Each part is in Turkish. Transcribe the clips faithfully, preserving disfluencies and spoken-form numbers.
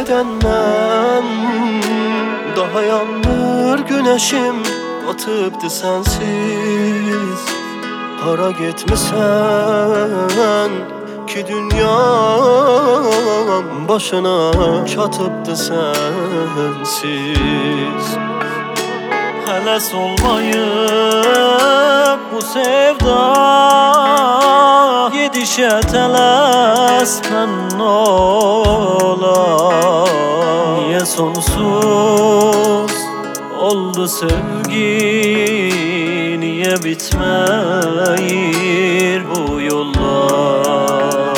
geden ben. Daha yanmır güneşim, batıptı sensiz. Hara gitmisən ki dünyam başına çatıptı sensiz. Həles olmayıp bu sevda, gedişe tələsmən ola. Niye sonsuz oldu sevgi, niye bitmeyir bu yollar?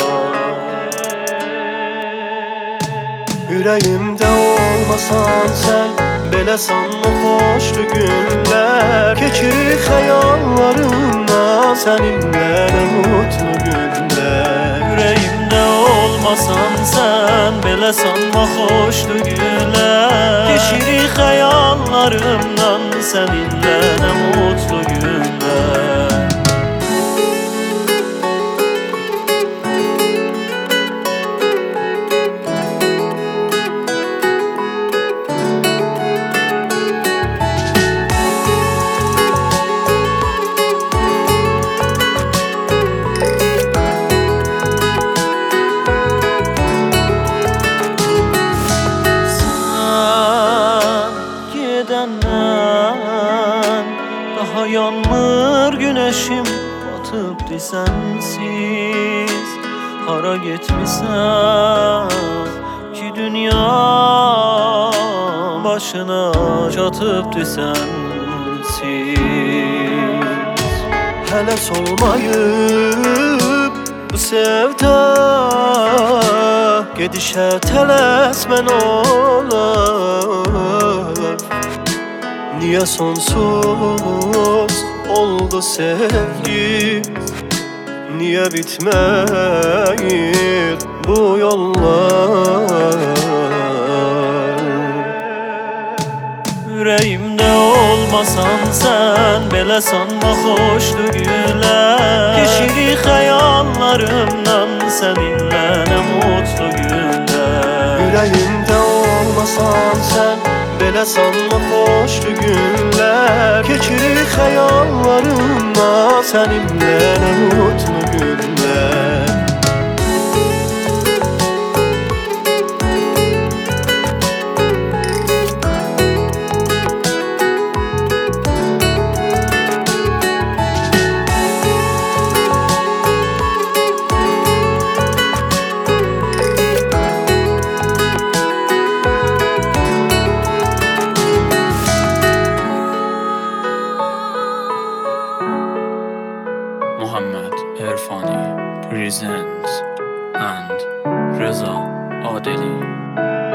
Yüreğimde olmasan sen, belə sanma xoşlu günlər. Keçir xəyallarımda səninlə nə mutlu günlər. Yüreğimde olmasan sen, belə sanma xoşlu günlər. Keçirik xəyallarımdan səninlə nə mutlu günlər. Daha yanmır güneşim, batıptı sensiz. Hara gitmisən ki dünya başına çatıptı sensiz. Həles olmayıp bu sevda, gedişə tələsmən olar. Niye sonsuz oldu sevgi, niye bitmeyir bu yollar? Yüreğimde olmasan sen, belə sanma xoşlu günlər. Keçirik xəyallarımdan səninlə nə mutlu günlər. Yüreğimde olmasan sen, belə sanma xoşlu günlər. Keçirir xəyallarımda səninlə nə mutlu günlər. Muhammed Erfani presents and Reza Adeli.